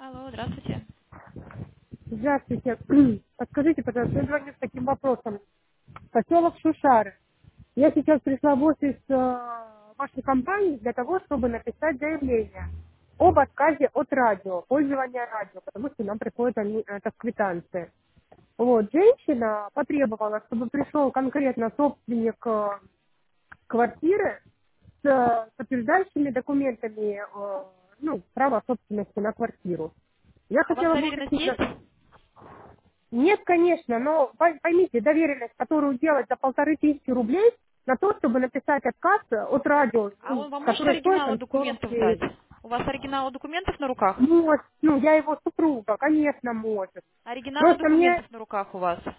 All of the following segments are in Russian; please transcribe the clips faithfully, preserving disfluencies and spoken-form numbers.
Алло, здравствуйте. Здравствуйте. Подскажите, пожалуйста, я звоню с таким вопросом. Поселок Шушары. Я сейчас пришла в офис э, вашей компании для того, чтобы написать заявление об отказе от радио, пользования радио, потому что нам приходит они- это в квитанции. Вот, женщина потребовала, чтобы пришел конкретно собственник э, квартиры с э, подтверждающими документами, э, ну, права собственности на квартиру. Я А у вас хотела бы доверенность уточнить, есть? нет, конечно, но пой- поймите, доверенность, которую делать за полторы тысячи рублей на то, чтобы написать отказ от радио, А ну, он вам может который стоит оригиналы там сорок документов дать? девять. У вас оригиналы документов на руках? Может, ну, я его супруга, конечно, может. Оригиналы Просто мне, документов на руках у вас?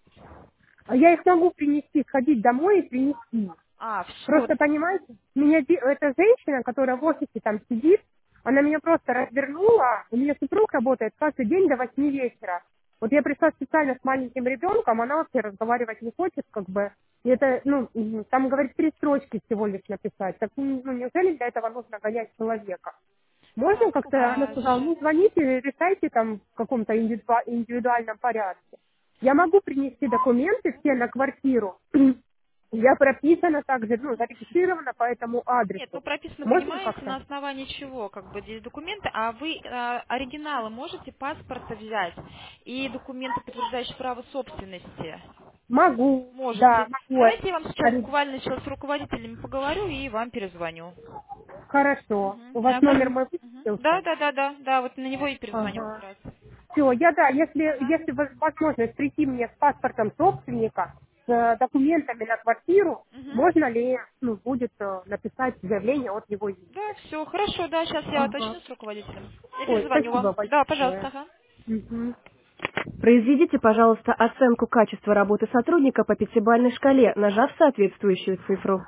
я их могу принести, сходить домой и принести. А, все. Просто, понимаете, меня де- эта женщина, которая в офисе там сидит, она меня просто развернула. У меня супруг работает каждый день до восьми вечера. Вот я пришла специально с маленьким ребенком, она вообще разговаривать не хочет, как бы. И это, ну, м, там, говорит, три строчки всего лишь написать. Так, ну, неужели для этого нужно гонять человека? Можно Так, как-то, она а, сказала, щас. ну, звоните, решайте там в каком-то индивидуа- индивидуальном порядке. Я могу принести документы все на квартиру. Я прописана также, ну, зарегистрирована по этому Нет, ну адресу. прописано, Можно понимаете, как-то? на основании чего, как бы здесь документы, а вы э, оригиналы можете паспорта взять и документы, подтверждающие право собственности? Могу, да, Можете. могу. Давайте я вам сейчас Ори- буквально сейчас с руководителями поговорю и вам перезвоню. Хорошо. У Мгм. вас Да, номер да. мой Мгм. Да, высветился? да, да, да, да, вот на него и перезвоню как Ага. раз. Все, я да, если, Ага. если воз- возможность прийти мне с паспортом собственника, с э, документами на квартиру, Мгм. можно ли, ну, будет э, написать заявление от его Да, имени? все, хорошо, да, сейчас я Ага. уточню с руководителем. Я Ой, перезвоню спасибо вам. Да, пожалуйста, большое. ага. Мгм. Произведите, пожалуйста, оценку качества работы сотрудника по пятибалльной шкале, нажав соответствующую цифру.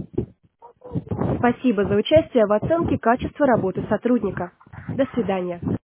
Спасибо за участие в оценке качества работы сотрудника. До свидания.